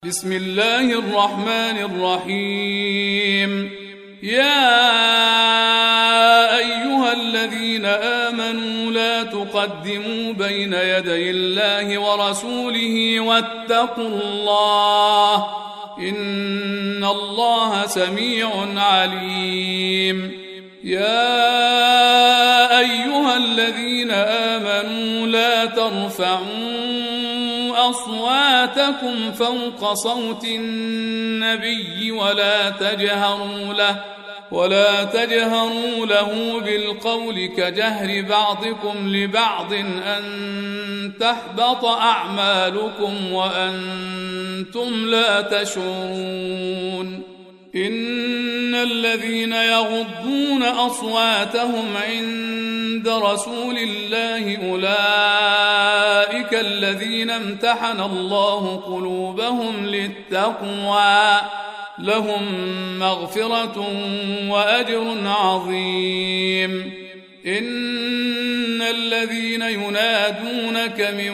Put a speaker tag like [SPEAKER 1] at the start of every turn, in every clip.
[SPEAKER 1] بسم الله الرحمن الرحيم. يا أيها الذين آمنوا لا تقدموا بين يدي الله ورسوله واتقوا الله إن الله سميع عليم. يا أيها الذين آمنوا لا ترفعوا أصواتكم فوق صوت النبي ولا تجهروا له بالقول كجهر بعضكم لبعض أن تحبط أعمالكم وأنتم لا تشعرون. إن الذين يغضون أصواتهم عند رسول الله أولئك الذين امتحن الله قلوبهم للتقوى لهم مغفرة وأجر عظيم. إن الذين ينادونك من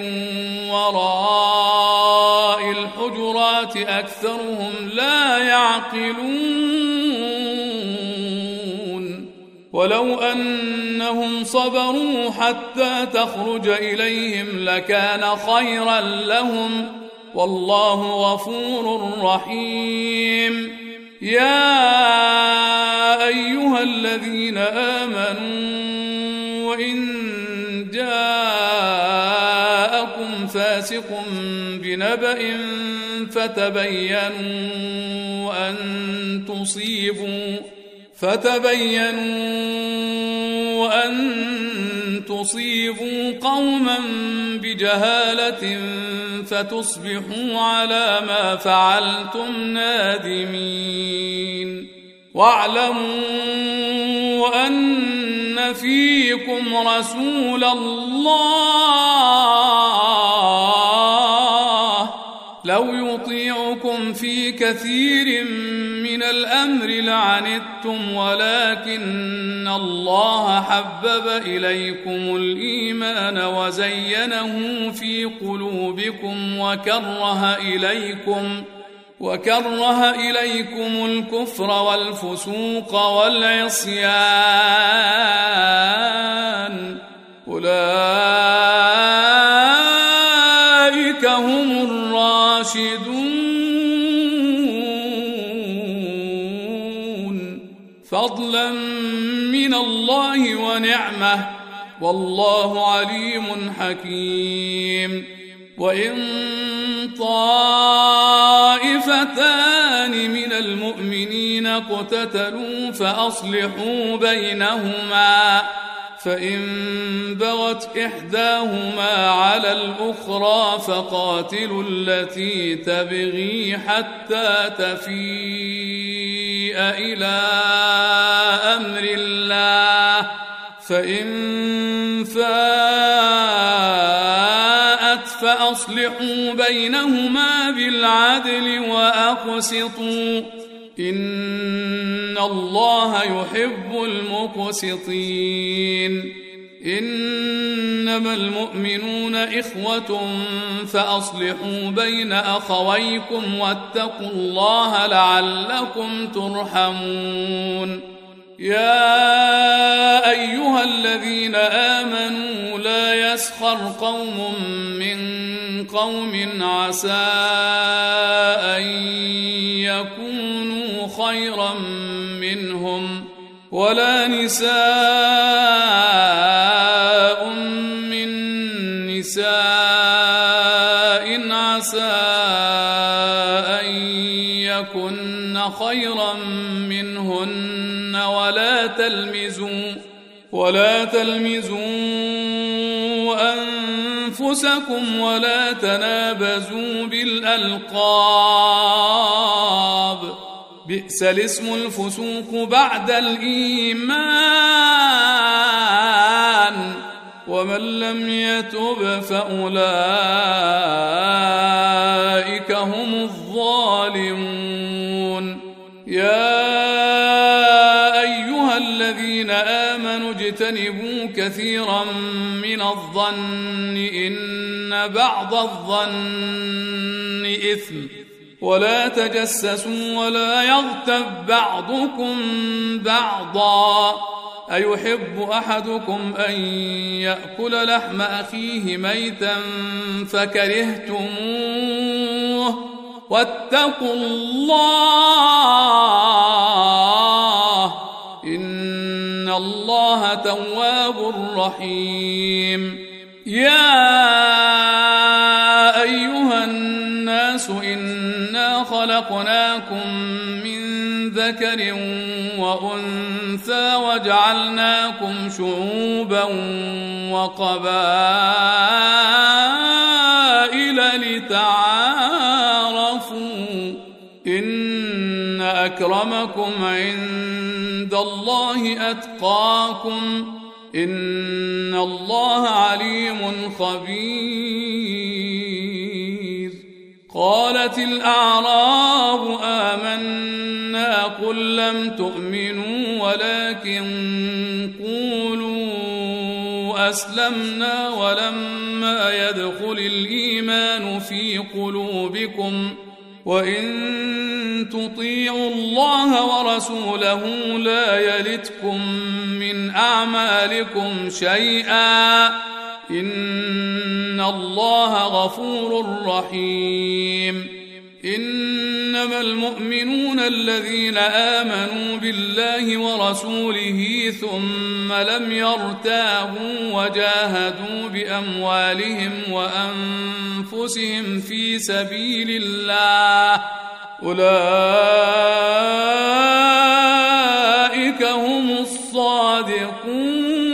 [SPEAKER 1] وراء الحجرات أكثرهم لا يعقلون. ولو أنهم صبروا حتى تخرج إليهم لكان خيرا لهم والله غفور رحيم. يا أيها الذين آمنوا وإن جاءكم فاسق بنبأ فتبينوا أن تصيبوا قوما بجهالة فتصبحوا على ما فعلتم نادمين. واعلموا أن فيكم رسول الله لو يطيعكم في كثير من الأمر لعنتم ولكن الله حبب إليكم الإيمان وزينه في قلوبكم وكره إليكم الكفر والفسوق والعصيان أولئك هم الراشدون فضلا من الله ونعمة والله عليم حكيم. وإن طائفتان من المؤمنين اقتتلوا فأصلحوا بينهما فإن بغت إحداهما على الأخرى فقاتلوا التي تبغي حتى تفيء إلى أمر الله فإن فاءت فأصلحوا بينهما بالعدل وأقسطوا إن الله يحب المقسطين. إنما المؤمنون إخوة فأصلحوا بين أخويكم واتقوا الله لعلكم ترحمون. يا أيها الذين آمنوا لا يسخر قوم من قوم عسى أن يكونوا خيرا منهم ولا نساء من نساء عسى أن يكن خيرا منهن ولا تلمزوا أنفسكم ولا تنابزوا بالألقاب بئس الاسم الفسوق بعد الإيمان ومن لم يتب فأولئك هم الظالمون. يا أيها الذين آمنوا اجتنبوا كثيرا من الظن إن بعض الظن إثم ولا تجسسوا ولا يغتب بعضكم بعضا أيحب أحدكم أن يأكل لحم أخيه ميتا فكرهتموه واتقوا الله إن الله تواب رحيم. يا أيها الناس إنا خلقناكم من ذكر وأنثى وجعلناكم شعوبا وقبائل لتعارفوا إن أكرمكم عند الله أتقاكم إن الله عليم خبير. قالت الأعراب آمنا قل لم تؤمنوا ولكن قولوا أسلمنا ولما يدخل الإيمان في قلوبكم وإن تطيعوا الله ورسوله لا يلتكم من أعمالكم شيئا إن الله غفور رحيم. إنما المؤمنون الذين آمنوا بالله ورسوله ثم لم يرتابوا وجاهدوا بأموالهم وأنفسهم في سبيل الله أولئك هم الصادقون.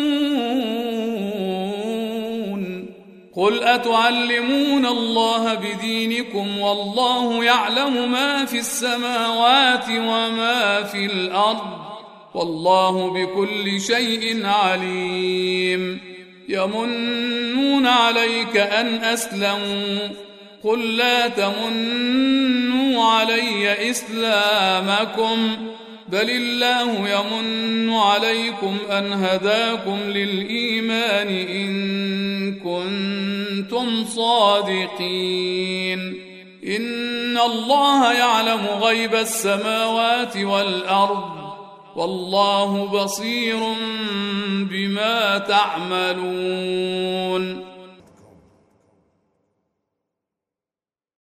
[SPEAKER 1] قل أتعلمون الله بدينكم والله يعلم ما في السماوات وما في الأرض والله بكل شيء عليم. يمنون عليك أن أسلموا قل لا تمنوا علي إسلامكم بل الله يمن عليكم أن هداكم للإيمان إن كنتم صادقين. إن الله يعلم غيب السماوات والأرض والله بصير بما تعملون.